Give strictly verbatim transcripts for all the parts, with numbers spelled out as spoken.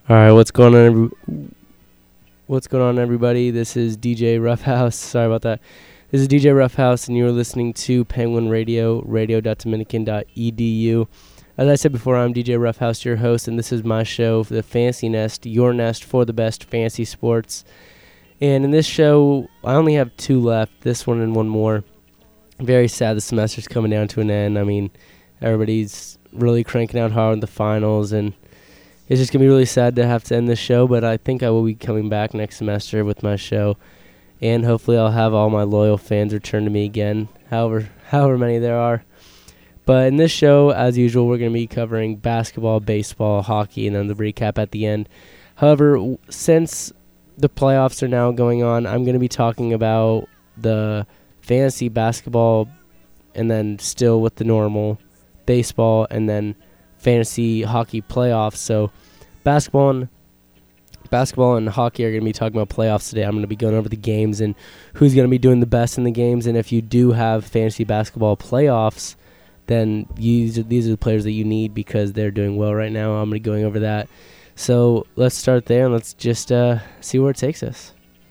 All right, what's going on? Every- what's going on, everybody? This is D J Roughhouse. Sorry about that. This is D J Roughhouse, and you're listening to Penguin Radio, radio dot dominican dot e d u. As I said before, I'm D J Roughhouse, your host, and this is my show, The Fantasy Nest, your nest for the best fantasy sports. And in this show, I only have two left, this one and one more. Very sad the semester's coming down to an end. I mean, everybody's really cranking out hard in the finals, and it's just going to be really sad to have to end this show, but I think I will be coming back next semester with my show, and hopefully I'll have all my loyal fans return to me again, however however many there are. But in this show, as usual, we're going to be covering basketball, baseball, hockey, and then the recap at the end. However, w- since the playoffs are now going on, I'm going to be talking about the fantasy basketball, and then still with the normal baseball, and then fantasy hockey playoffs. So basketball and basketball and hockey are going to be talking about playoffs today. I'm going to be going over the games and who's going to be doing the best in the games. And if you do have fantasy basketball playoffs, then these are, these are the players that you need because they're doing well right now. I'm going to be going over that. So let's start there and let's just uh, see where it takes us.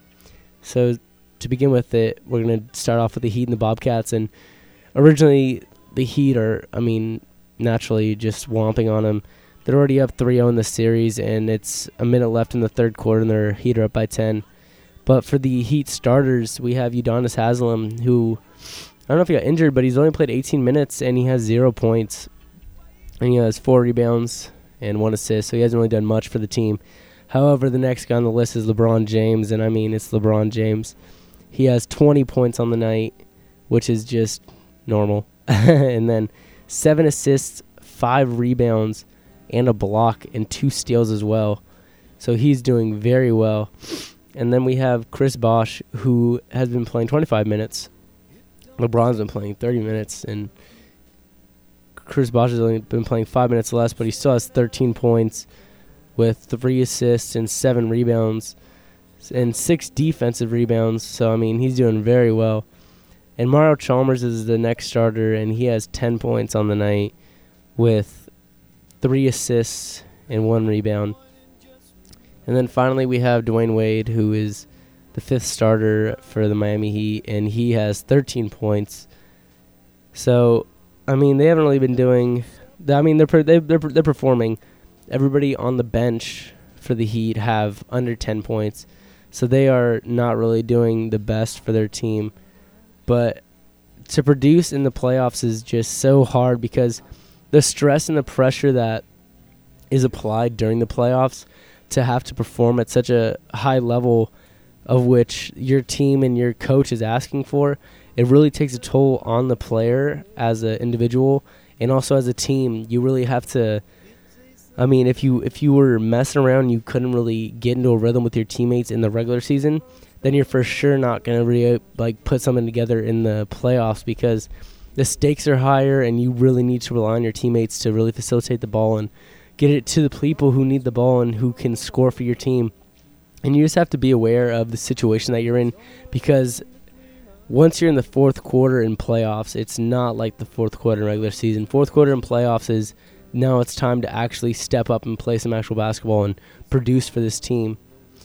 So to begin with, it, we're going to start off with the Heat and the Bobcats. And originally, the Heat are, I mean, naturally just swamping on them. They're already up three oh in the series, and it's a minute left in the third quarter, and they're Heat are up by ten. But for the Heat starters, we have Udonis Haslem, who, I don't know if he got injured, but he's only played eighteen minutes, and he has zero points. And he has four rebounds and one assist, so he hasn't really done much for the team. However, the next guy on the list is LeBron James, and I mean, it's LeBron James. He has twenty points on the night, which is just normal. And then seven assists, five rebounds, and a block, and two steals as well. So he's doing very well. And then we have Chris Bosh, who has been playing twenty-five minutes. LeBron's been playing thirty minutes, and Chris Bosh has only been playing five minutes less, but he still has thirteen points with three assists and seven rebounds and six defensive rebounds. So, I mean, he's doing very well. And Mario Chalmers is the next starter, and he has ten points on the night with three assists and one rebound. And then finally we have Dwayne Wade, who is the fifth starter for the Miami Heat, and he has thirteen points. So, I mean, they haven't really been doing – I mean, they're, they're, they're, they're performing. Everybody on the bench for the Heat have under ten points, so they are not really doing the best for their team. But to produce in the playoffs is just so hard because the stress and the pressure that is applied during the playoffs to have to perform at such a high level of which your team and your coach is asking for, it really takes a toll on the player as an individual and also as a team. You really have to, I mean, if you if you were messing around, you couldn't really get into a rhythm with your teammates in the regular season, then you're for sure not going to really like put something together in the playoffs because the stakes are higher and you really need to rely on your teammates to really facilitate the ball and get it to the people who need the ball and who can score for your team. And you just have to be aware of the situation that you're in because once you're in the fourth quarter in playoffs, it's not like the fourth quarter in regular season. Fourth quarter in playoffs is now it's time to actually step up and play some actual basketball and produce for this team.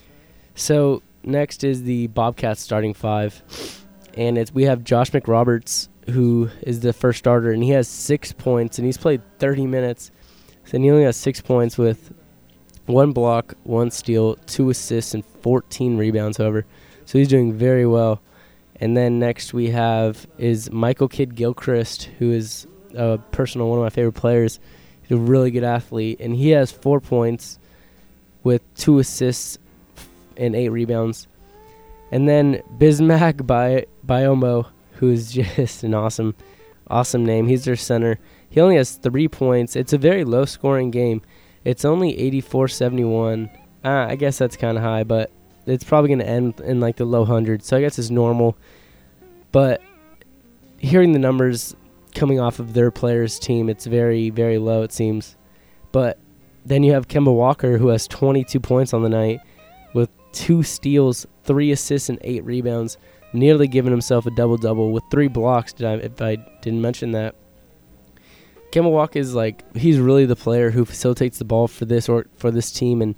So next is the Bobcats starting five, and it's we have Josh McRoberts, who is the first starter, and he has six points, and he's played thirty minutes, and he only has six points with one block, one steal, two assists, and fourteen rebounds, however. So he's doing very well. And then next we have is Michael Kidd-Gilchrist, who is a personal one of my favorite players. He's a really good athlete, and he has four points with two assists and eight rebounds. And then Bismack Bi- Biomo, who is just an awesome, awesome name. He's their center. He only has three points. It's a very low-scoring game. It's only eighty-four seventy-one. Ah, I guess that's kind of high, but it's probably going to end in like the low hundreds, so I guess it's normal. But hearing the numbers coming off of their players' team, it's very, very low, it seems. But then you have Kemba Walker, who has twenty-two points on the night with two steals, three assists, and eight rebounds, nearly giving himself a double-double with three blocks, did I, if I didn't mention that. Kemba Walker is like, he's really the player who facilitates the ball for this or for this team, and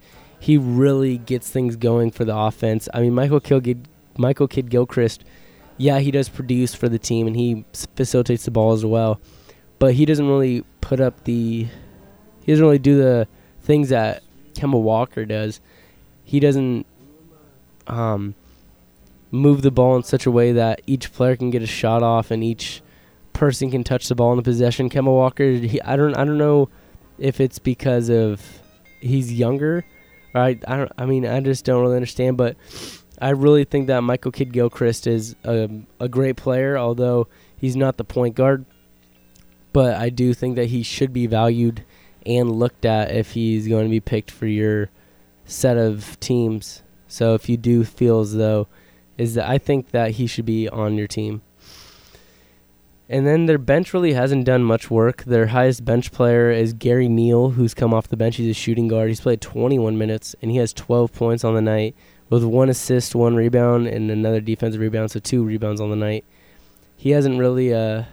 he really gets things going for the offense. I mean, Michael Kidd, Michael Kidd-Gilchrist, yeah, he does produce for the team, and he facilitates the ball as well. But he doesn't really put up the – he doesn't really do the things that Kemba Walker does. He doesn't um, move the ball in such a way that each player can get a shot off and each person can touch the ball in the possession. Kemba Walker, he, I don't I don't know if it's because of he's younger. Right? I don't. I mean, I just don't really understand. But I really think that Michael Kidd-Gilchrist is a, a great player, although he's not the point guard. But I do think that he should be valued and looked at if he's going to be picked for your set of teams. So if you do feel as though, is that I think that he should be on your team. And then their bench really hasn't done much work. Their highest bench player is Gary Neal, who's come off the bench. He's a shooting guard. He's played twenty-one minutes, and he has twelve points on the night with one assist, one rebound, and another defensive rebound, so two rebounds on the night. He hasn't really uh,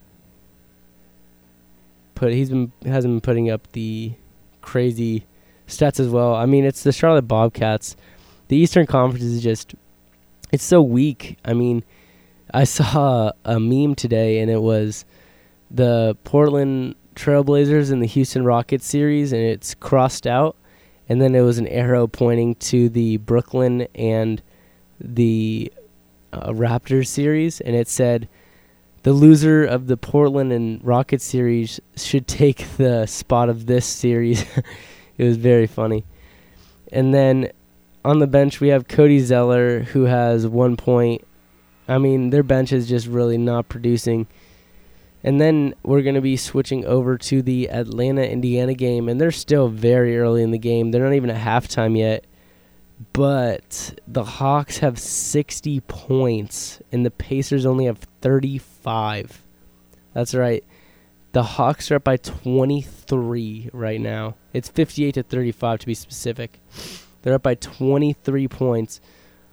put. He's been hasn't been putting up the crazy stats as well. I mean, it's the Charlotte Bobcats. The Eastern Conference is just it's so weak. I mean. I saw a meme today, and it was the Portland Trailblazers and the Houston Rockets series, and it's crossed out, and then it was an arrow pointing to the Brooklyn and the uh, Raptors series, and it said the loser of the Portland and Rockets series should take the spot of this series. It was very funny. And then on the bench, we have Cody Zeller, who has one point. I mean, their bench is just really not producing. And then we're going to be switching over to the Atlanta-Indiana game, and they're still very early in the game. They're not even at halftime yet. But the Hawks have sixty points, and the Pacers only have thirty-five. That's right. The Hawks are up by twenty-three right now. It's fifty-eight to thirty-five to be specific. They're up by twenty-three points.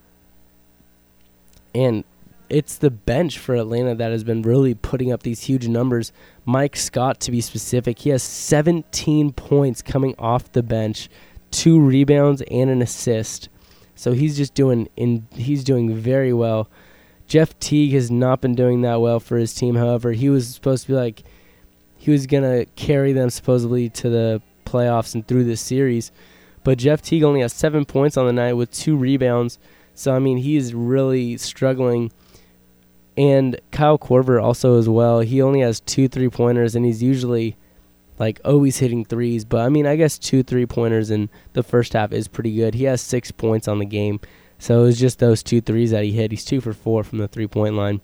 And it's the bench for Atlanta that has been really putting up these huge numbers. Mike Scott, to be specific, he has seventeen points coming off the bench, two rebounds and an assist. So he's just doing in he's doing very well. Jeff Teague has not been doing that well for his team. However, he was supposed to be like he was gonna carry them supposedly to the playoffs and through this series. But Jeff Teague only has seven points on the night with two rebounds. So I mean, he is really struggling. And Kyle Korver also as well. He only has two three-pointers, and he's usually like always hitting threes. But, I mean, I guess two three-pointers in the first half is pretty good. He has six points on the game. So it was just those two threes that he hit. He's two for four from the three-point line.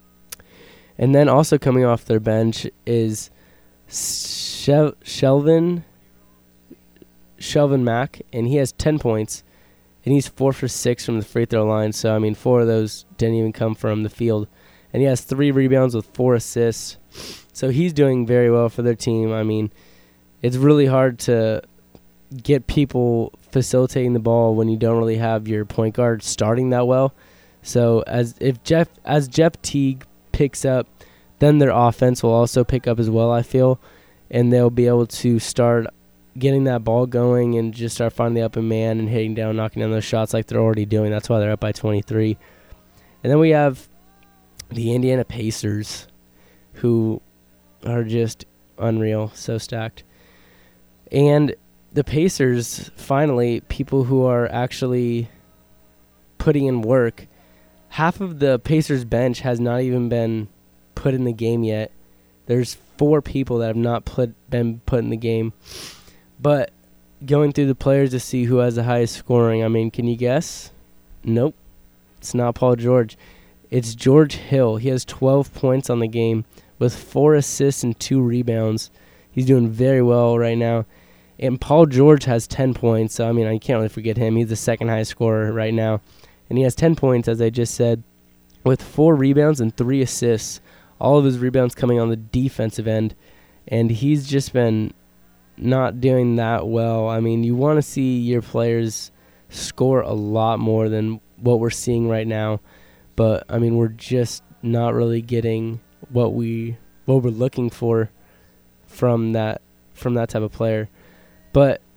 And then also coming off their bench is Shel- Shelvin, Shelvin Mack, and he has ten points. And he's four for six from the free throw line. So, I mean, four of those didn't even come from the field. And he has three rebounds with four assists. So he's doing very well for their team. I mean, it's really hard to get people facilitating the ball when you don't really have your point guard starting that well. So as if Jeff as Jeff Teague picks up, then their offense will also pick up as well, I feel. And they'll be able to start getting that ball going and just start finding the open man and hitting down, knocking down those shots like they're already doing. That's why they're up by twenty-three. And then we have the Indiana Pacers, who are just unreal, so stacked. And the Pacers, finally, people who are actually putting in work. Half of the Pacers bench has not even been put in the game yet. There's four people that have not put, been put in the game. But going through the players to see who has the highest scoring, I mean, can you guess? Nope. It's not Paul George. It's George Hill. He has twelve points on the game with four assists and two rebounds. He's doing very well right now. And Paul George has ten points. So, I mean, I can't really forget him. He's the second highest scorer right now. And he has ten points, as I just said, with four rebounds and three assists. All of his rebounds coming on the defensive end. And he's just been not doing that well. I mean, you want to see your players score a lot more than what we're seeing right now. But, I mean, we're just not really getting what, we, what we're looking for from that from that type of player. But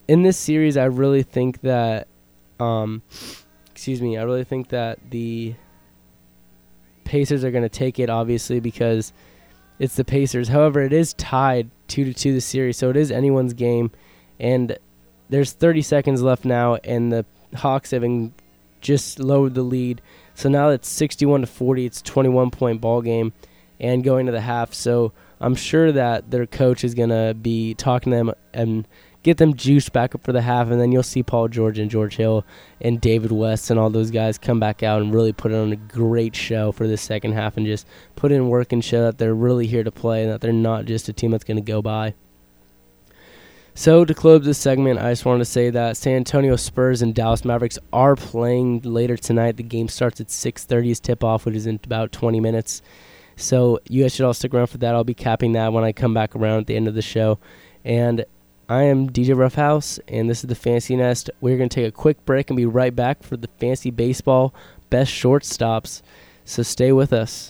in this series, I really think that, um, excuse me, I really think that the Pacers are going to take it, obviously, because it's the Pacers. However, it is tied two to two the series, so it is anyone's game. And there's thirty seconds left now, and the Hawks have just lowered the lead. So now it's sixty-one to forty. It's a twenty-one point ball game, and going to the half. So I'm sure that their coach is going to be talking to them and get them juiced back up for the half, and then you'll see Paul George and George Hill and David West and all those guys come back out and really put on a great show for the second half and just put in work and show that they're really here to play and that they're not just a team that's going to go by. So to close this segment, I just wanted to say that San Antonio Spurs and Dallas Mavericks are playing later tonight. The game starts at six thirty is tip-off, which is in about twenty minutes. So you guys should all stick around for that. I'll be capping that when I come back around at the end of the show. And I am D J Roughhouse, and this is the Fantasy Nest. We're going to take a quick break and be right back for the Fantasy Baseball Best Shortstops. So stay with us.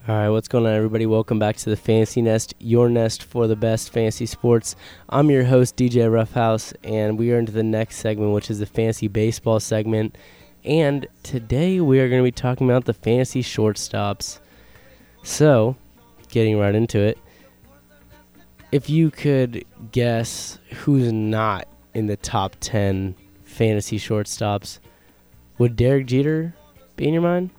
All right, what's going on, everybody? Welcome back to the Fantasy Nest, your nest for the best fantasy sports. I'm your host, D J Roughhouse, and we are into the next segment, which is the fantasy baseball segment. And today we are going to be talking about the fantasy shortstops. So, getting right into it, if you could guess who's not in the top ten fantasy shortstops, would Derek Jeter be in your mind?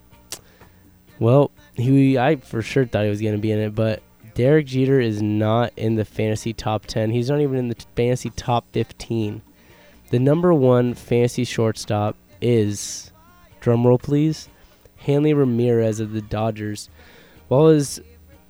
Well, he, I for sure thought he was going to be in it, but Derek Jeter is not in the fantasy top ten. He's not even in the fantasy top fifteen. The number one fantasy shortstop is, drumroll please, Hanley Ramirez of the Dodgers. While his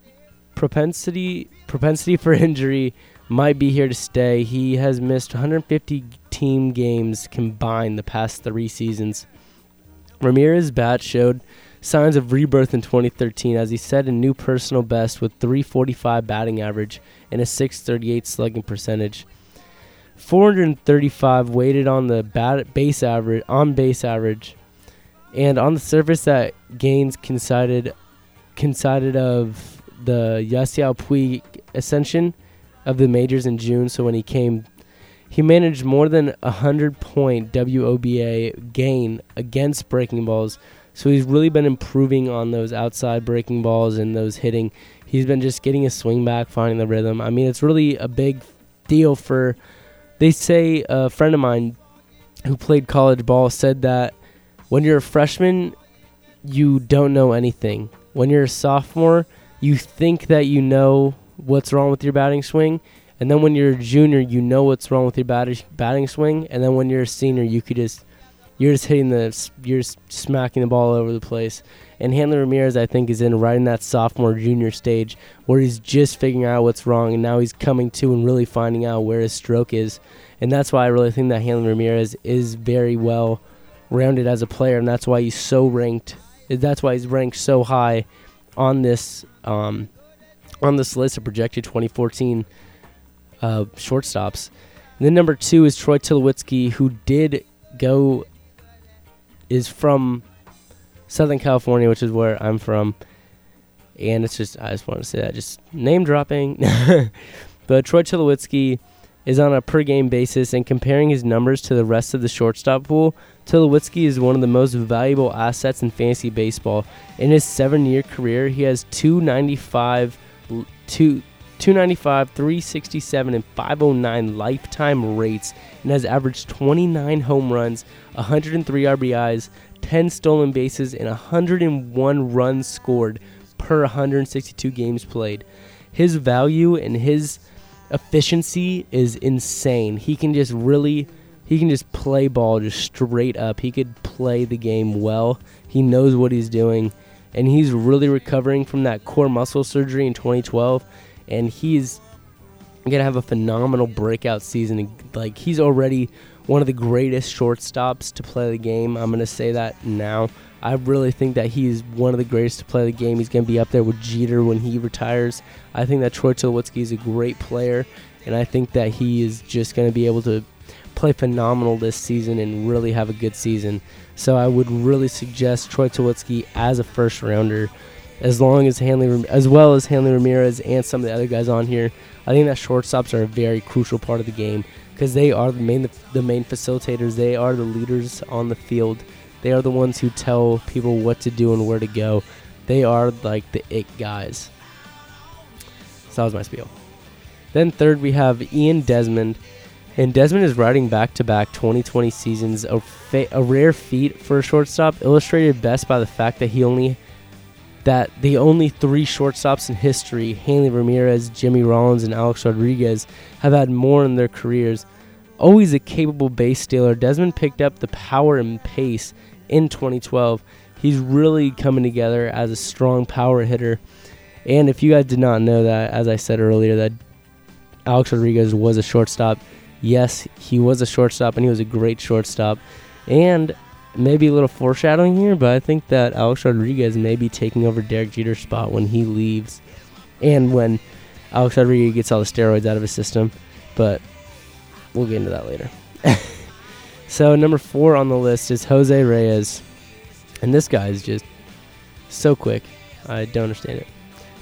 propensity propensity for injury might be here to stay, he has missed one hundred fifty team games combined the past three seasons. Ramirez's bat showed signs of rebirth in twenty thirteen as he set a new personal best with three forty-five batting average and a six thirty-eight slugging percentage. four thirty-five weighted on the bat base average on base average, and on the surface that gains coincided coincided of the Yasiel Puig ascension of the majors in June. So when he came, he managed more than a hundred point W O B A gain against breaking balls. So he's really been improving on those outside breaking balls and those hitting. He's been just getting his swing back, finding the rhythm. I mean, it's really a big deal for, they say, a friend of mine who played college ball said that when you're a freshman, you don't know anything. When you're a sophomore, you think that you know what's wrong with your batting swing. And then when you're a junior, you know what's wrong with your bat- batting swing. And then when you're a senior, you could just... You're just hitting the, you're just smacking the ball all over the place. And Hanley Ramirez, I think, is in right in that sophomore junior stage where he's just figuring out what's wrong, and now he's coming to and really finding out where his stroke is. And that's why I really think that Hanley Ramirez is very well rounded as a player, and that's why he's so ranked. That's why he's ranked so high on this um, on this list of projected twenty fourteen uh, shortstops. And then number two is Troy Tulowitzki, who did go. is from Southern California, which is where I'm from. And it's just, I just want to say that, just name dropping. But Troy Tulowitzki is on a per game basis, and comparing his numbers to the rest of the shortstop pool, Tulowitzki is one of the most valuable assets in fantasy baseball. In his seven-year career, he has two ninety-five, two, two ninety-five, three sixty-seven, and five oh nine lifetime rates, and has averaged twenty-nine home runs, one hundred three R B Is, ten stolen bases, and one hundred one runs scored per one hundred sixty-two games played. His value and his efficiency is insane. He can just really, he can just play ball just straight up. He could play the game well. He knows what he's doing, and he's really recovering from that core muscle surgery in twenty twelve, and he's going to have a phenomenal breakout season. Like, he's already one of the greatest shortstops to play the game. I'm going to say that now. I really think that he's one of the greatest to play the game. He's going to be up there with Jeter when he retires. I think that Troy Tulowitzki is a great player, and I think that he is just going to be able to play phenomenal this season and really have a good season. So I would really suggest Troy Tulowitzki as a first rounder, as long as Hanley, as well as Hanley Ramirez and some of the other guys on here. I think that shortstops are a very crucial part of the game because they are the main the main facilitators. They are the leaders on the field. They are the ones who tell people what to do and where to go. They are like the it guys. So that was my spiel. Then third, we have Ian Desmond. And Desmond is riding back-to-back twenty twenty seasons, a, fa- a rare feat for a shortstop, illustrated best by the fact that he only that the only three shortstops in history, Hanley Ramirez, Jimmy Rollins, and Alex Rodriguez, have had more in their careers. Always a capable base stealer, Desmond picked up the power and pace in twenty twelve. He's really coming together as a strong power hitter. And if you guys did not know that, as I said earlier, that Alex Rodriguez was a shortstop, yes, he was a shortstop, and he was a great shortstop. And maybe a little foreshadowing here, but I think that Alex Rodriguez may be taking over Derek Jeter's spot when he leaves and when Alex Rodriguez gets all the steroids out of his system. But we'll get into that later. So number four on the list is Jose Reyes. And this guy is just so quick. I don't understand it.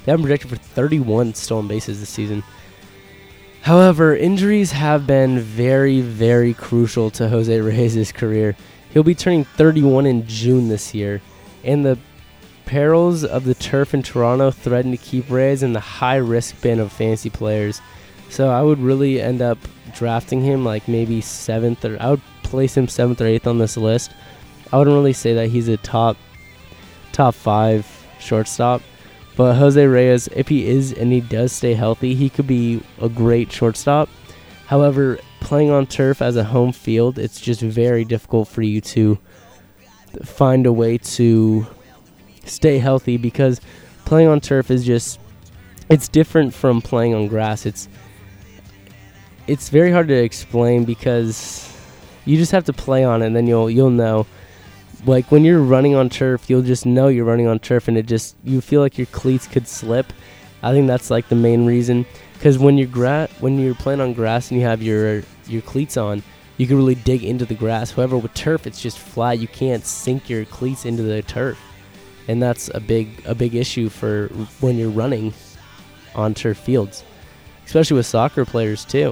They have him projected for thirty-one stolen bases this season. However, injuries have been very, very crucial to Jose Reyes' career. He'll be turning thirty-one in June this year, and the perils of the turf in Toronto threaten to keep Reyes in the high-risk bin of fantasy players. So I would really end up drafting him like maybe seventh, or I would place him seventh or eighth on this list. I wouldn't really say that he's a top top five shortstop. But Jose Reyes, if he is and he does stay healthy, he could be a great shortstop. However, playing on turf as a home field, it's just very difficult for you to find a way to stay healthy, because playing on turf is just, it's different from playing on grass. It's it's very hard to explain, because you just have to play on it and then you'll you'll know. Like when you're running on turf, you'll just know you're running on turf, and it just, you feel like your cleats could slip. I think that's like the main reason, because when you're gra- when you're playing on grass and you have your your cleats on, you can really dig into the grass. However, with turf, it's just flat. You can't sink your cleats into the turf, and that's a big a big issue for when you're running on turf fields, especially with soccer players too.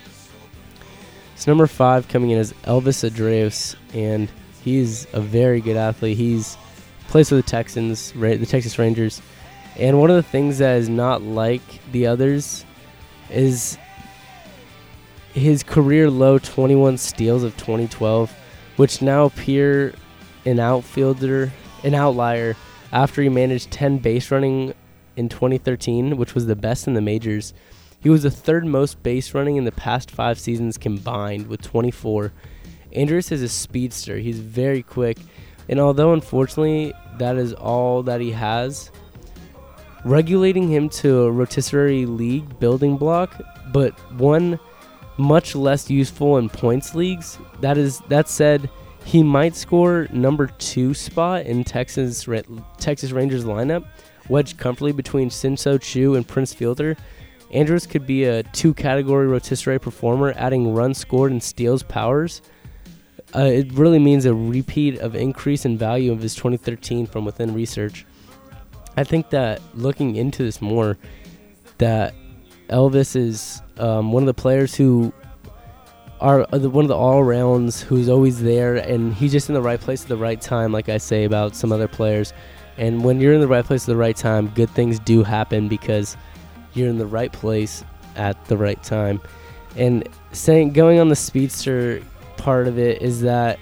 So number five coming in is Elvis Andrus, and he's a very good athlete. He's plays for the Texans, the Texas Rangers. And one of the things that is not like the others is his career low twenty-one steals of twenty twelve, which now appear an outfielder, an outlier, after he managed ten base running in twenty thirteen, which was the best in the majors. He was the third most base running in the past five seasons combined with twenty-four. Andrus is a speedster. He's very quick. And although, unfortunately, that is all that he has, regulating him to a rotisserie league building block, but one much less useful in points leagues. That is, that said, he might score number two spot in Texas Texas Rangers lineup, wedged comfortably between Shin-Soo Choo and Prince Fielder. Andrus could be a two-category rotisserie performer, adding runs scored and steals powers. Uh, it really means a repeat of increase in value of his twenty thirteen from within research. I think that looking into this more, that Elvis is um, one of the players who are uh, the, one of the all-rounds who's always there, and he's just in the right place at the right time, like I say about some other players. And when you're in the right place at the right time, good things do happen, because you're in the right place at the right time. And saying going on the speedster part of it is that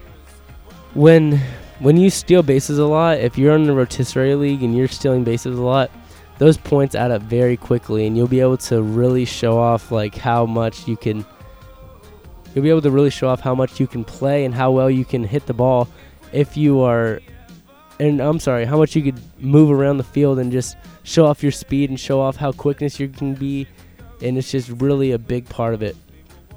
when when you steal bases a lot, if you're in the rotisserie league and you're stealing bases a lot, those points add up very quickly, and you'll be able to really show off like how much you can you'll be able to really show off how much you can play and how well you can hit the ball if you are and I'm sorry, how much you could move around the field and just show off your speed and show off how quickness you can be, and it's just really a big part of it.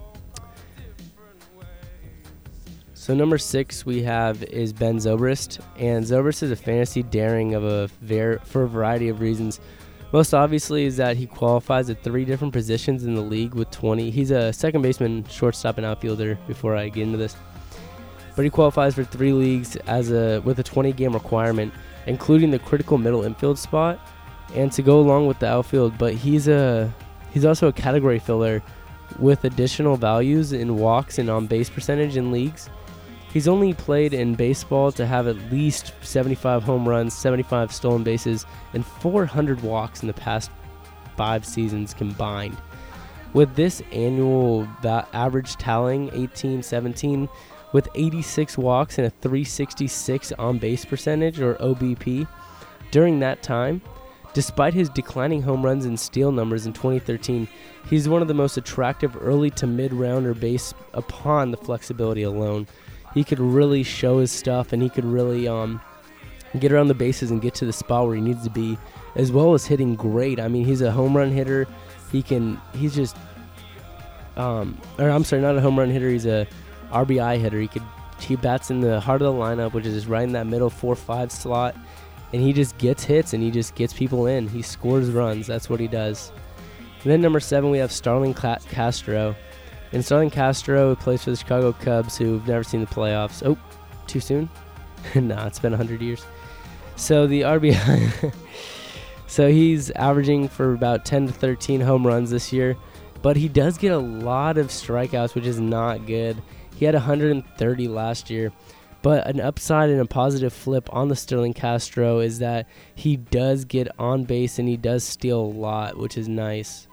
So number six we have is Ben Zobrist, and Zobrist is a fantasy daring of a ver- for a variety of reasons. Most obviously is that he qualifies at three different positions in the league with twenty. He's a second baseman, shortstop, and outfielder before I get into this. But he qualifies for three leagues as a with a twenty-game requirement, including the critical middle infield spot, and to go along with the outfield. But he's a he's also a category filler with additional values in walks and on-base percentage in leagues. He's only played in baseball to have at least seventy-five home runs, seventy-five stolen bases, and four hundred walks in the past five seasons combined. With this annual va- average tallying eighteen seventeen, with eighty-six walks and a three sixty-six on-base percentage, or O B P, during that time, despite his declining home runs and steal numbers in twenty thirteen, he's one of the most attractive early to mid-rounder based upon the flexibility alone. He could really show his stuff, and he could really um, get around the bases and get to the spot where he needs to be, as well as hitting great. I mean, he's a home run hitter. He can, he's just, um, or I'm sorry, not a home run hitter. He's a R B I hitter. He could, he bats in the heart of the lineup, which is just right in that middle four five slot, and he just gets hits and he just gets people in. He scores runs. That's what he does. And then number seven, we have Starlin Castro. And Starlin Castro plays for the Chicago Cubs, who've never seen the playoffs. Oh, too soon? Nah, it's been one hundred years. So the R B I So he's averaging for about ten to thirteen home runs this year, but he does get a lot of strikeouts, which is not good. He had one hundred thirty last year, but an upside and a positive flip on the Sterling Castro is that he does get on base and he does steal a lot, which is nice.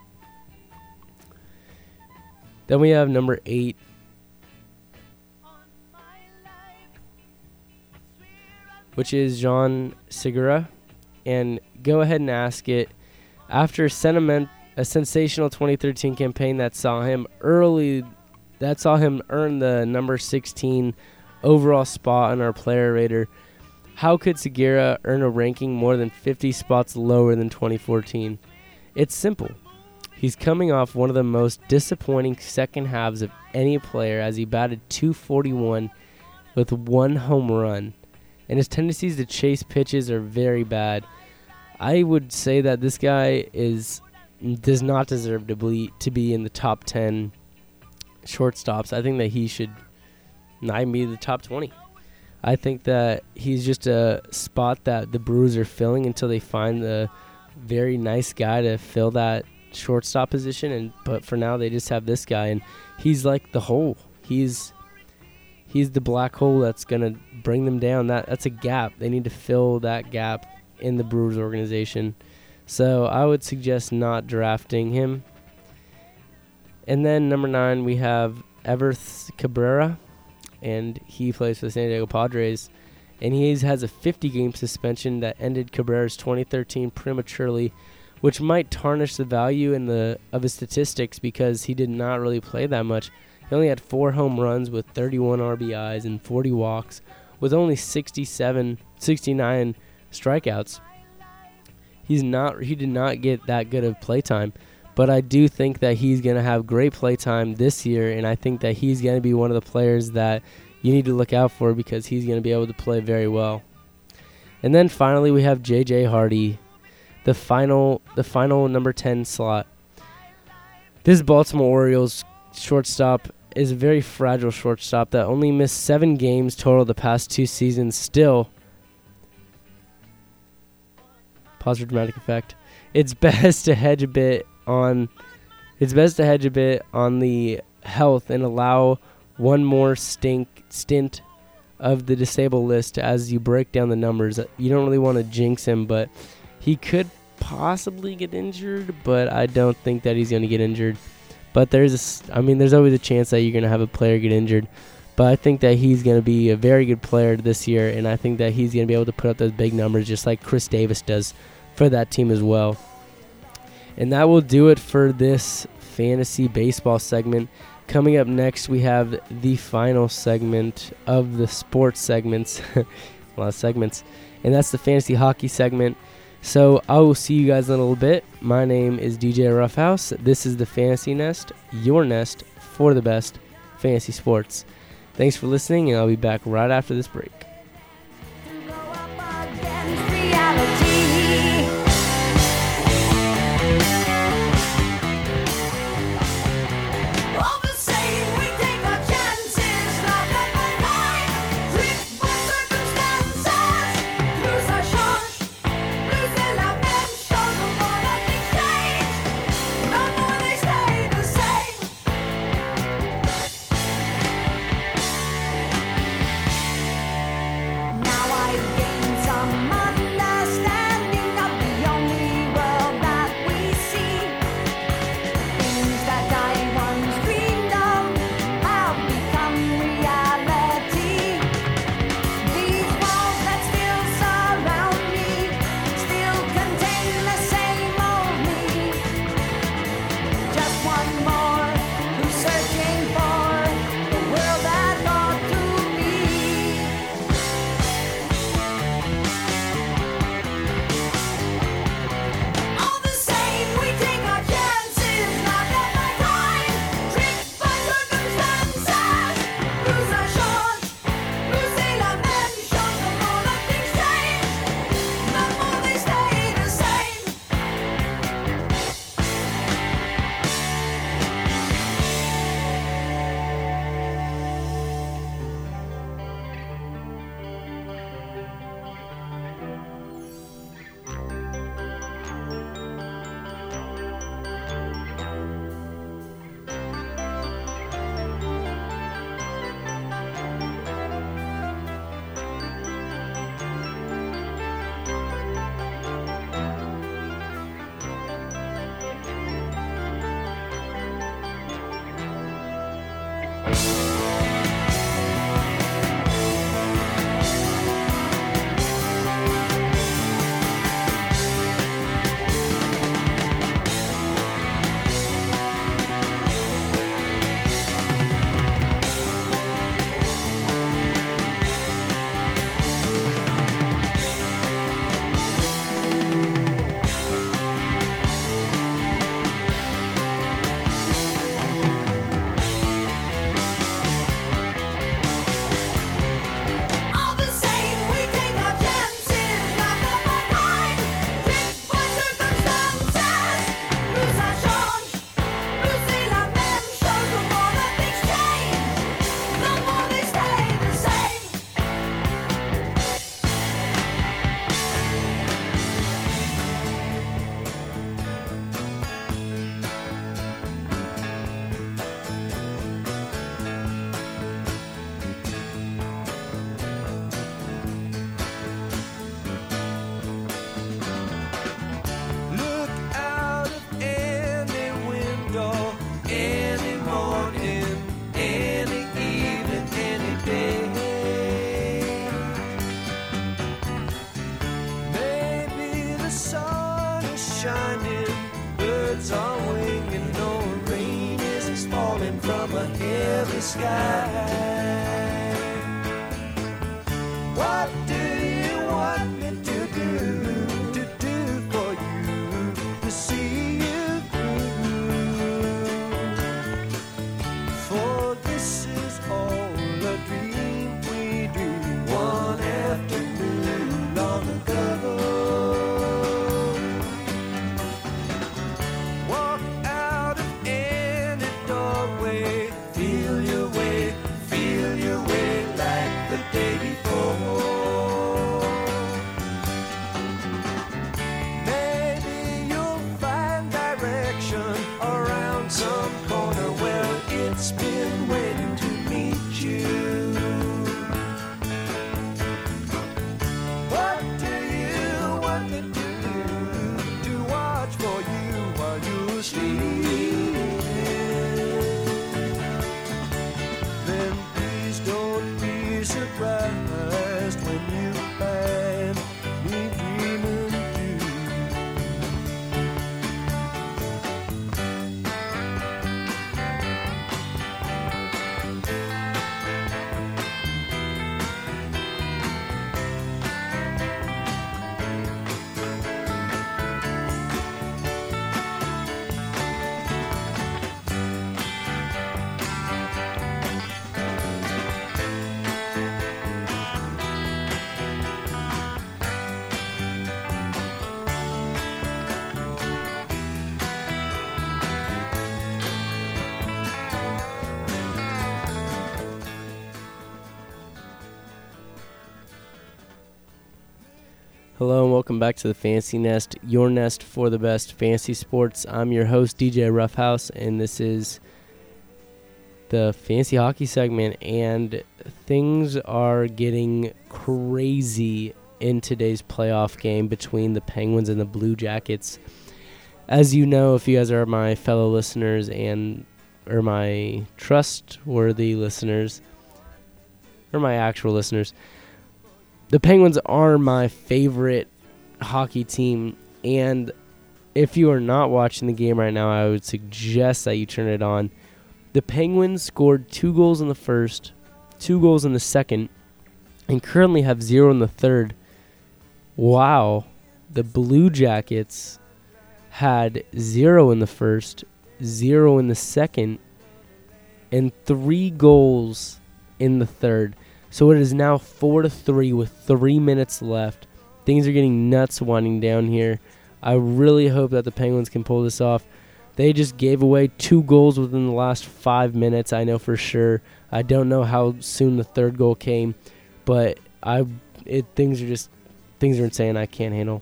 Then we have number eight, which is Jean Segura. And go ahead and ask it. After sentiment, a sensational twenty thirteen campaign that saw him early, that saw him earn the number sixteen overall spot on our player rater, how could Segura earn a ranking more than fifty spots lower than twenty fourteen? It's simple. He's coming off one of the most disappointing second halves of any player, as he batted two forty-one with one home run, and his tendencies to chase pitches are very bad. I would say that this guy is does not deserve to be to be in the top ten shortstops. I think that he should not even be the top twenty. I think that he's just a spot that the Brewers are filling until they find a very nice guy to fill that shortstop position. And but for now, they just have this guy, and he's like the hole. He's he's the black hole that's gonna bring them down. That that's a gap. They need to fill that gap in the Brewers organization. So I would suggest not drafting him. And then number nine, we have Everth Cabrera, and he plays for the San Diego Padres. And he has a fifty-game suspension that ended Cabrera's twenty thirteen prematurely, which might tarnish the value in the of his statistics because he did not really play that much. He only had four home runs with thirty-one R B Is and forty walks, with only sixty-seven, sixty-nine strikeouts. He's not. He did not get that good of playtime, but I do think that he's going to have great playtime this year, and I think that he's going to be one of the players that you need to look out for because he's going to be able to play very well. And then finally, we have J J Hardy, the final, the final number ten slot. This Baltimore Orioles shortstop is a very fragile shortstop that only missed seven games total the past two seasons. Still, pause for dramatic effect. It's best to hedge a bit on. It's best to hedge a bit on the health and allow one more stink stint of the disabled list as you break down the numbers. You don't really want to jinx him, but he could possibly get injured. But I don't think that he's going to get injured. But there's, a, I mean, there's always a chance that you're going to have a player get injured. But I think that he's going to be a very good player this year, and I think that he's going to be able to put up those big numbers just like Chris Davis does for that team as well. And that will do it for this fantasy baseball segment. Coming up next, we have the final segment of the sports segments. A lot of segments. And that's the fantasy hockey segment. So I will see you guys in a little bit. My name is D J Roughhouse. This is the Fantasy Nest, your nest for the best fantasy sports. Thanks for listening, and I'll be back right after this break. Hello and welcome back to the Fantasy Nest, your nest for the best fantasy sports. I'm your host, D J Roughhouse, and this is the fantasy hockey segment. And things are getting crazy in today's playoff game between the Penguins and the Blue Jackets. As you know, if you guys are my fellow listeners and or my trustworthy listeners, or my actual listeners, the Penguins are my favorite hockey team, and if you are not watching the game right now, I would suggest that you turn it on. The Penguins scored two goals in the first, two goals in the second, and currently have zero in the third. Wow. The Blue Jackets had zero in the first, zero in the second, and three goals in the third. So it is now four to three with three minutes left. Things are getting nuts winding down here. I really hope that the Penguins can pull this off. They just gave away two goals within the last five minutes, I know for sure. I don't know how soon the third goal came, but I it things are just things are insane. I can't handle.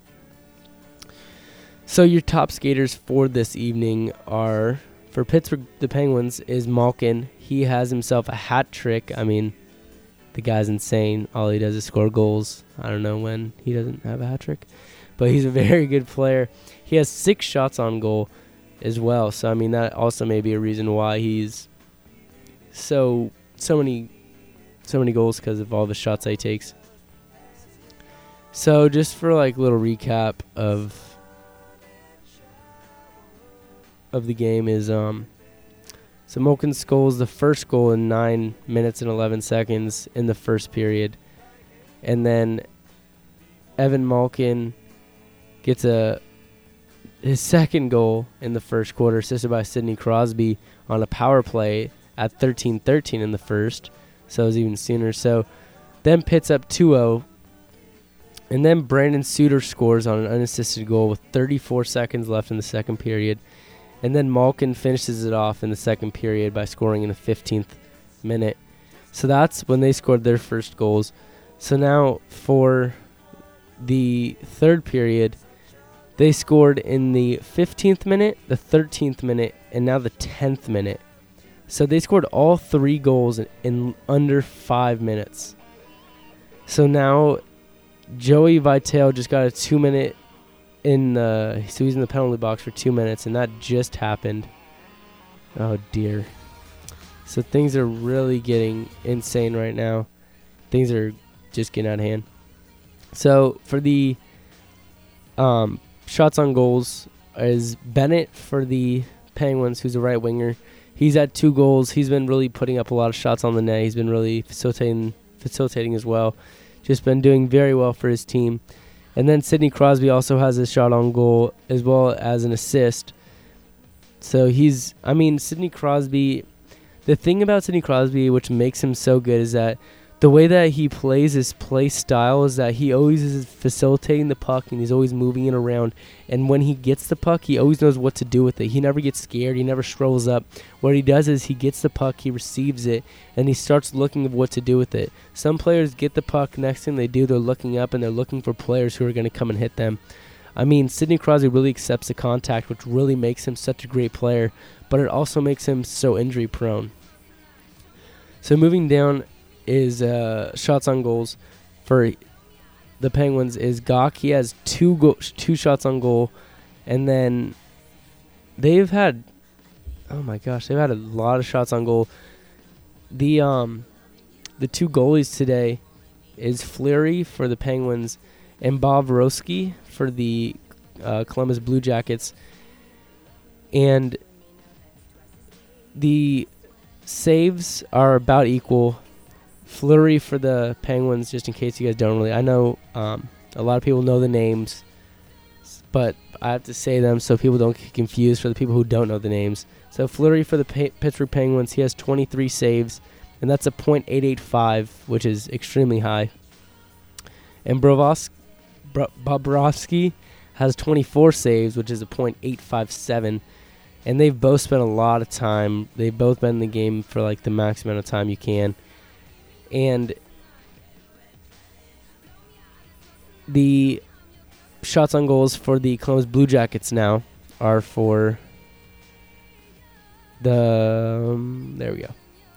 So your top skaters for this evening are, for Pittsburgh, the Penguins, is Malkin. He has himself a hat trick. I mean, the guy's insane. All he does is score goals. I don't know when he doesn't have a hat trick, but he's a very good player. He has six shots on goal as well. So, I mean, that also may be a reason why he's so so many so many goals because of all the shots that he takes. So just for like a little recap of of the game is um so Malkin scores the first goal in nine minutes and eleven seconds in the first period, and then Evan Malkin gets a his second goal in the first quarter, assisted by Sidney Crosby on a power play at thirteen thirteen in the first, so it was even sooner. So then Pitt's up two oh, and then Brandon Suter scores on an unassisted goal with thirty-four seconds left in the second period, and then Malkin finishes it off in the second period by scoring in the fifteenth minute. So that's when they scored their first goals. So now for the third period, they scored in the fifteenth minute, the thirteenth minute, and now the tenth minute. So they scored all three goals in, in under five minutes. So now Joey Vitale just got a two minute in the, so he's in the penalty box for two minutes, and that just happened. Oh dear. So things are really getting insane right now. Things are just getting out of hand. So for the um, shots on goals is Bennett for the Penguins, who's a right winger. He's at two goals. He's been really putting up a lot of shots on the net. He's been really facilitating, facilitating as well. Just been doing very well for his team. And then Sidney Crosby also has a shot on goal as well as an assist. So he's, I mean, Sidney Crosby, the thing about Sidney Crosby which makes him so good is that the way that he plays his play style is that he always is facilitating the puck and he's always moving it around. And when he gets the puck, he always knows what to do with it. He never gets scared. He never strolls up. What he does is he gets the puck, he receives it, and he starts looking at what to do with it. Some players get the puck, next thing they do, they're looking up and they're looking for players who are going to come and hit them. I mean, Sidney Crosby really accepts the contact, which really makes him such a great player, but it also makes him so injury prone. So moving down is uh, shots on goals for the Penguins is Gawk. He has two go- two shots on goal, and then they've had, oh my gosh, they've had a lot of shots on goal. The um the two goalies today is Fleury for the Penguins and Bobrovsky for the uh, Columbus Blue Jackets, and the saves are about equal. Fleury for the Penguins, just in case you guys don't really, I know um, a lot of people know the names, but I have to say them so people don't get confused for the people who don't know the names. So Fleury for the P- Pittsburgh Penguins, he has twenty-three saves, and that's a point eight eight five, which is extremely high. And Brovos- Bro- Bobrovsky has twenty-four saves, which is a point eight five seven. And they've both spent a lot of time. They've both been in the game for like the max amount of time you can. And the shots on goals for the Columbus Blue Jackets now are for the, um, there we go.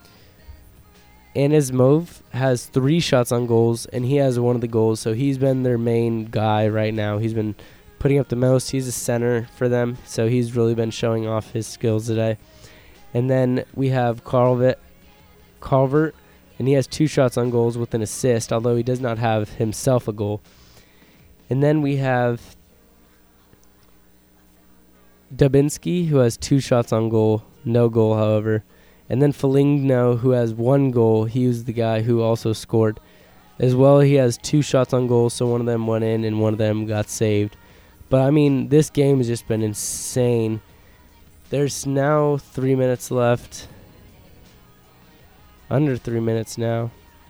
Anismov has three shots on goals, and he has one of the goals, so he's been their main guy right now. He's been putting up the most. He's a center for them, so he's really been showing off his skills today. And then we have Carlvet, Calvert, and he has two shots on goals with an assist, although he does not have himself a goal. And then we have Dubinsky, who has two shots on goal, no goal, however. And then Foligno, who has one goal. He was the guy who also scored. As well, he has two shots on goal, so one of them went in and one of them got saved. But, I mean, this game has just been insane. There's now three minutes left. Under three minutes now.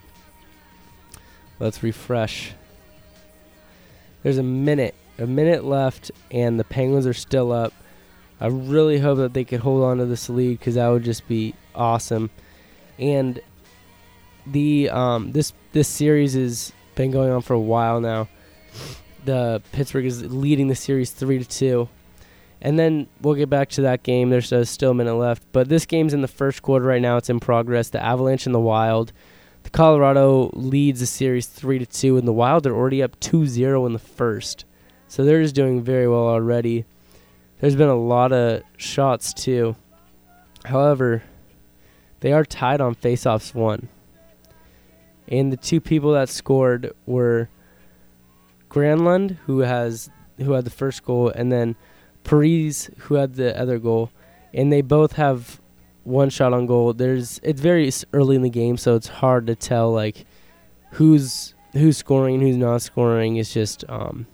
Let's refresh. There's a minute. A minute left, and the Penguins are still up. I really hope that they could hold on to this lead because that would just be awesome. And the um, this this series has been going on for a while now. The Pittsburgh is leading the series three to two. And then we'll get back to that game. There's uh, still a minute left. But this game's in the first quarter right now. It's in progress. The Avalanche and the Wild. The Colorado leads the series three to two, and the Wild are already up two zero in the first. So they're just doing very well already. There's been a lot of shots, too. However, they are tied on faceoffs won. And the two people that scored were Granlund, who has who had the first goal, and then Parise, who had the other goal. And they both have one shot on goal. There's it's very early in the game, so it's hard to tell like who's who's scoring and who's not scoring. It's just um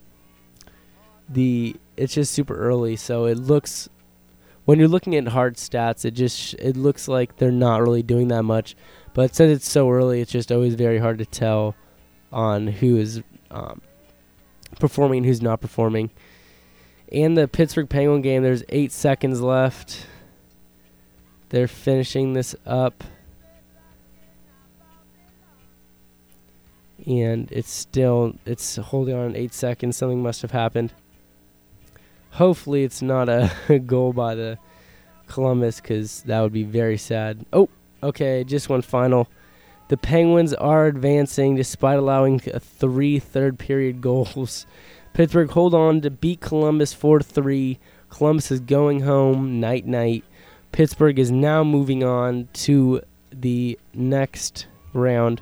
the it's just super early, so it looks when you're looking at hard stats, it just it looks like they're not really doing that much. But since it's so early, it's just always very hard to tell on who is um, performing and who's not performing. In the Pittsburgh Penguin game, there's eight seconds left. They're finishing this up. And it's still, it's holding on eight seconds. Something must have happened. Hopefully it's not a goal by the Columbus, because that would be very sad. Oh, okay, just one final. The Penguins are advancing despite allowing three third-period goals. Pittsburgh hold on to beat Columbus four to three. Columbus is going home night-night. Pittsburgh is now moving on to the next round.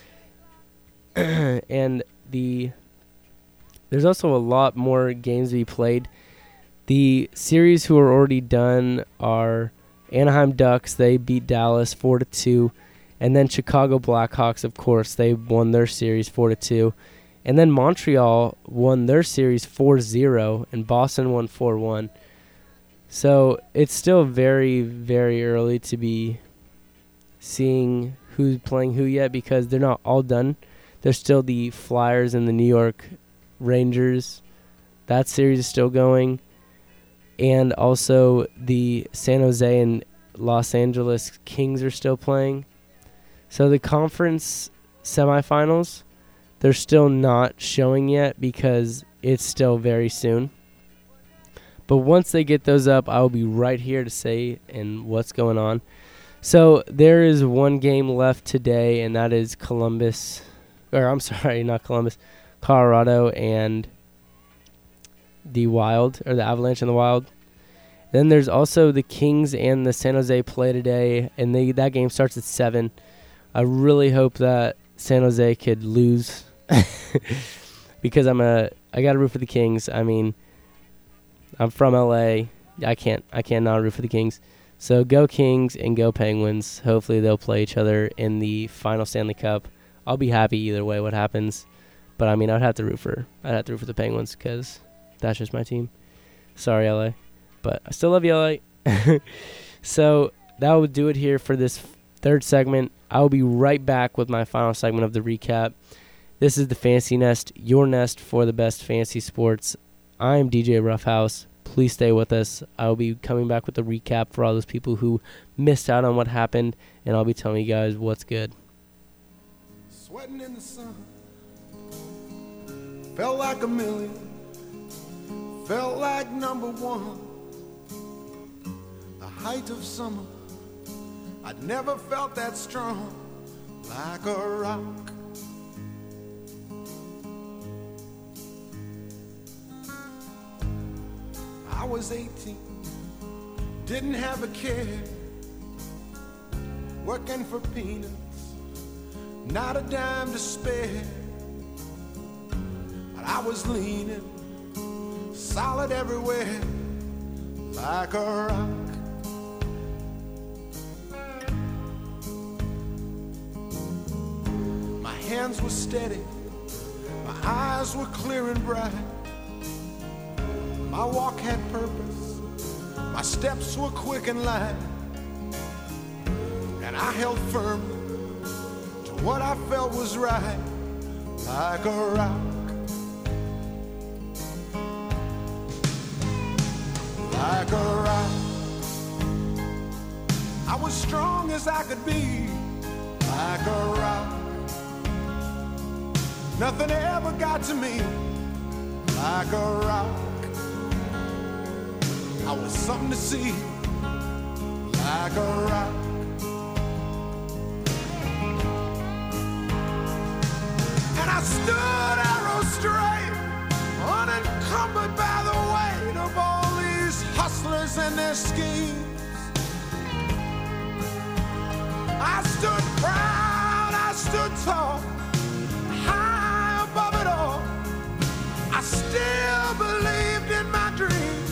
And the there's also a lot more games to be played. The series who are already done are Anaheim Ducks. They beat Dallas four to two. And then Chicago Blackhawks, of course, they won their series four to two. And then Montreal won their series four zero, and Boston won four one. So it's still very, very early to be seeing who's playing who yet, because they're not all done. There's still the Flyers and the New York Rangers. That series is still going. And also the San Jose and Los Angeles Kings are still playing. So the conference semifinals, they're still not showing yet because it's still very soon. But once they get those up, I will be right here to say and what's going on. So there is one game left today, and that is Columbus, or I'm sorry, not Columbus, Colorado and the Wild, or the Avalanche and the Wild. Then there's also the Kings and the San Jose play today, and they, that game starts at seven. I really hope that San Jose could lose because I'm a I got to root for the Kings. I mean, I'm from L A. I can't I can't not root for the Kings. So go Kings and go Penguins. Hopefully they'll play each other in the final Stanley Cup. I'll be happy either way what happens. But I mean, I'd have to root for I'd have to root for the Penguins because that's just my team. Sorry, L A, but I still love you, L A. So that would do it here for this third segment. I will be right back with my final segment of the recap. This is the Fantasy Nest, your nest for the best fantasy sports. I'm D J Roughhouse. Please stay with us. I will be coming back with a recap for all those people who missed out on what happened, and I'll be telling you guys what's good. Sweating in the sun, felt like a million, felt like number one. The height of summer, I'd never felt that strong, like a rock. I was eighteen, didn't have a care, working for peanuts, not a dime to spare. But I was leaning, solid everywhere, like a rock. My hands were steady, my eyes were clear and bright. My walk had purpose, my steps were quick and light, and I held firmly to what I felt was right, like a rock. Like a rock. I was strong as I could be, like a rock. Nothing ever got to me, like a rock. I was something to see, like a rock. And I stood arrow straight, unencumbered by the weight of all these hustlers and their schemes. I stood proud, I stood tall, high above it all. I still believed in my dreams.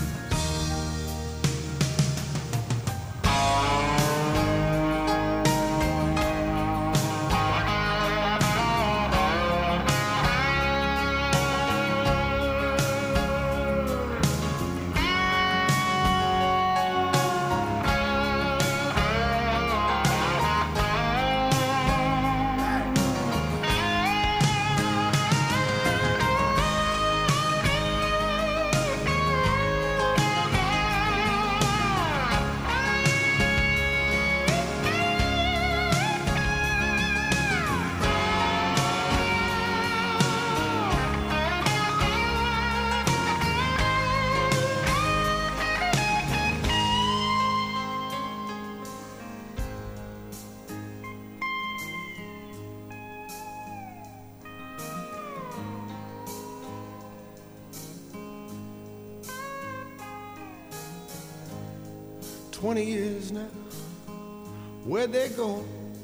Twenty years now, where'd they go?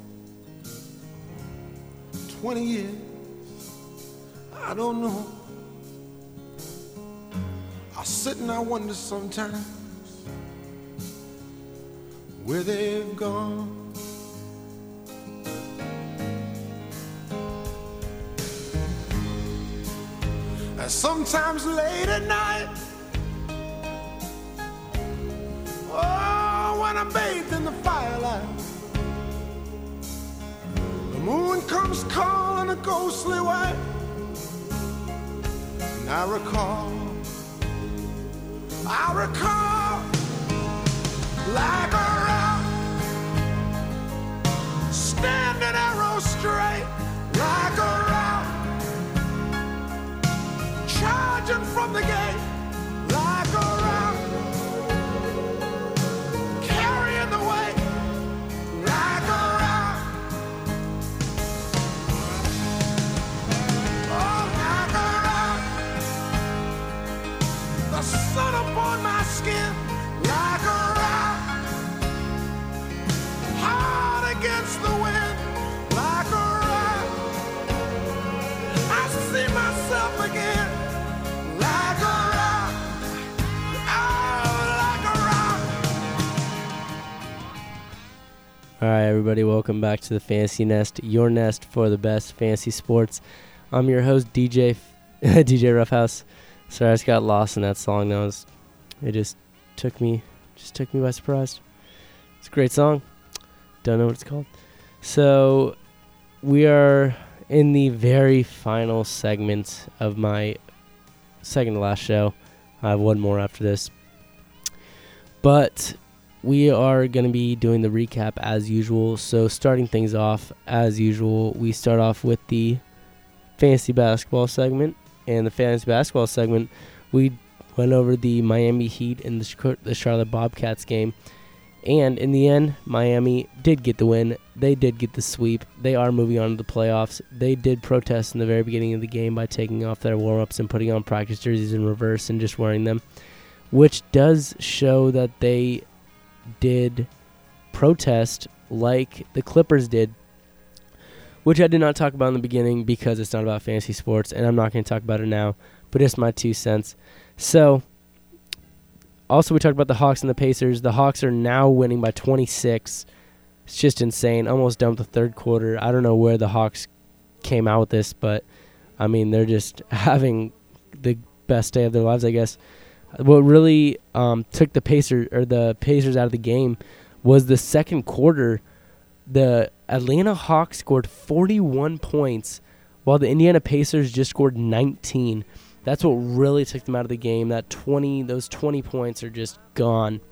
Twenty years, I don't know. I sit and I wonder sometimes where they've gone. And sometimes late at night, oh, when I'm bathed in the firelight, the moon comes calling a ghostly white, and I recall, I recall, like a rock, standing arrow straight, like a rock, charging from the gate, like a rock, carrying the weight, like a rock, oh, like a rock, the sun upon my skin, like a rock, hard against the wind, like a rock, I see myself again, like a rock, oh, like a rock. All right, everybody, welcome back to the Fantasy Nest, your nest for the best fantasy sports. I'm your host, D J F- D J Roughhouse. Sorry, I just got lost in that song. That was, it just took me, just took me by surprise. It's a great song. Don't know what it's called. So we are in the very final segment of my second to last show. I have one more after this. But we are going to be doing the recap as usual. So starting things off as usual, we start off with the fantasy basketball segment. And the fantasy basketball segment, we went over the Miami Heat and the, Ch- the Charlotte Bobcats game. And in the end, Miami did get the win. They did get the sweep. They are moving on to the playoffs. They did protest in the very beginning of the game by taking off their warm-ups and putting on practice jerseys in reverse and just wearing them, which does show that they did protest like the Clippers did, which I did not talk about in the beginning because it's not about fantasy sports, and I'm not going to talk about it now, but it's my two cents. So, also we talked about the Hawks and the Pacers. The Hawks are now winning by twenty-six. It's just insane. Almost done with the third quarter. I don't know where the Hawks came out with this, but, I mean, they're just having the best day of their lives, I guess. What really um, took the Pacers or the Pacers out of the game was the second quarter. The Atlanta Hawks scored forty-one points, while the Indiana Pacers just scored nineteen. That's what really took them out of the game. That twenty, those twenty points are just gone.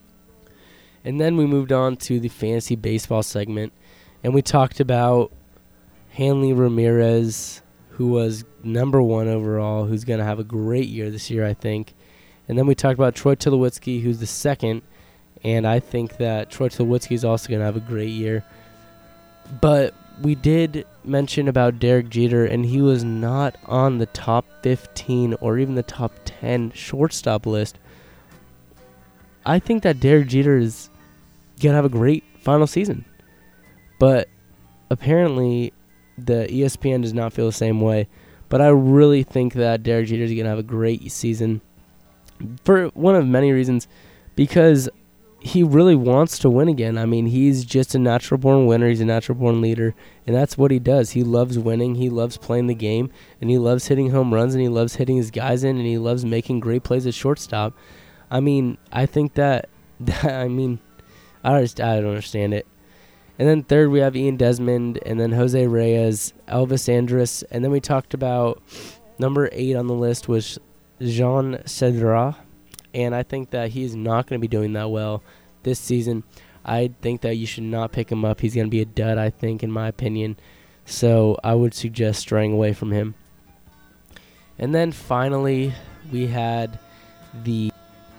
And then we moved on to the fantasy baseball segment, and we talked about Hanley Ramirez, who was number one overall, who's going to have a great year this year, I think. And then we talked about Troy Tulowitzki, who's the second. And I think that Troy Tulowitzki is also going to have a great year. But we did mention about Derek Jeter, and he was not on the top fifteen or even the top ten shortstop list. I think that Derek Jeter is going to have a great final season. But apparently the E S P N does not feel the same way. But I really think that Derek Jeter is going to have a great season for one of many reasons, because he really wants to win again. I mean, he's just a natural-born winner. He's a natural-born leader, and that's what he does. He loves winning. He loves playing the game, and he loves hitting home runs, and he loves hitting his guys in, and he loves making great plays at shortstop. I mean, I think that, that I mean, I just I don't understand it. And then third, we have Ian Desmond, and then Jose Reyes, Elvis Andrus, and then we talked about number eight on the list was Jean Cedra, and I think that he's not going to be doing that well this season. I think that you should not pick him up. He's going to be a dud, I think, in my opinion. So I would suggest straying away from him. And then finally, we had the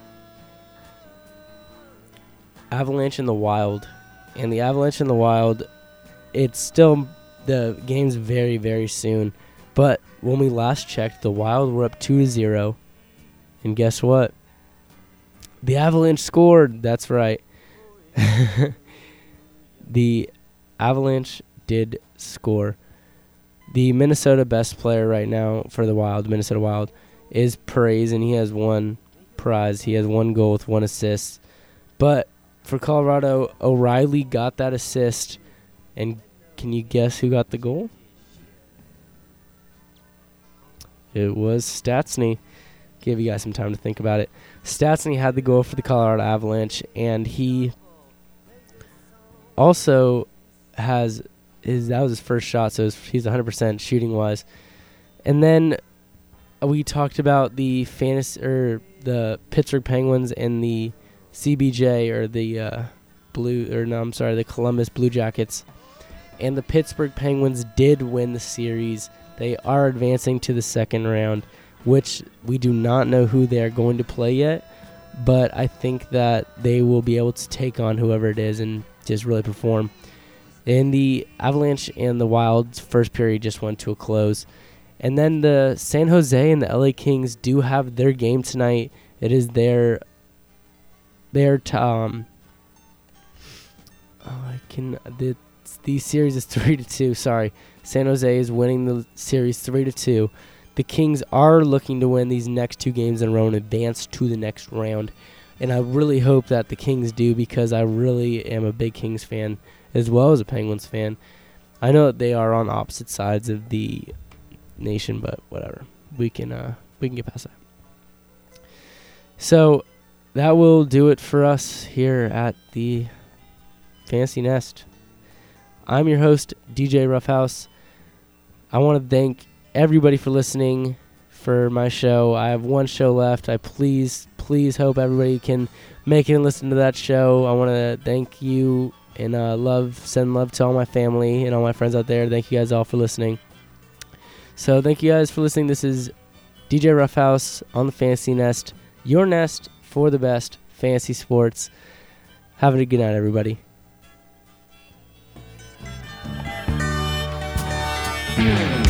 Avalanche and the Wild. And the Avalanche and the Wild, it's still, the game's very, very soon. But when we last checked, the Wild were up two to zero. And guess what? The Avalanche scored. That's right. The Avalanche did score. The Minnesota best player right now for the Wild, Minnesota Wild, is Perez, and he has one prize. He has one goal with one assist. But for Colorado, O'Reilly got that assist. And can you guess who got the goal? It was Stastny. Give you guys some time to think about it. Stastny had the goal for the Colorado Avalanche, and he also has his that was his first shot, so he's one hundred percent shooting wise. And then we talked about the fantasy or the Pittsburgh Penguins and the C B J or the uh, blue or no, I'm sorry, the Columbus Blue Jackets. And the Pittsburgh Penguins did win the series. They are advancing to the second round, which we do not know who they are going to play yet, but I think that they will be able to take on whoever it is and just really perform. And the Avalanche and the Wild's first period just went to a close. And then the San Jose and the L A Kings do have their game tonight. It is their their um oh, I can the the series is three to two. Sorry, San Jose is winning the series three to two. The Kings are looking to win these next two games in a row and advance to the next round. And I really hope that the Kings do, because I really am a big Kings fan as well as a Penguins fan. I know that they are on opposite sides of the nation, but whatever. We can uh, we can get past that. So that will do it for us here at the Fantasy Nest. I'm your host, D J Roughhouse. I want to thank everybody for listening for my show. I have one show left. I please, please hope everybody can make it and listen to that show. I want to thank you and uh, love, send love to all my family and all my friends out there. Thank you guys all for listening. So thank you guys for listening. This is D J Roughhouse on the Fantasy Nest, your nest for the best fantasy sports. Have a good night, everybody. Mm.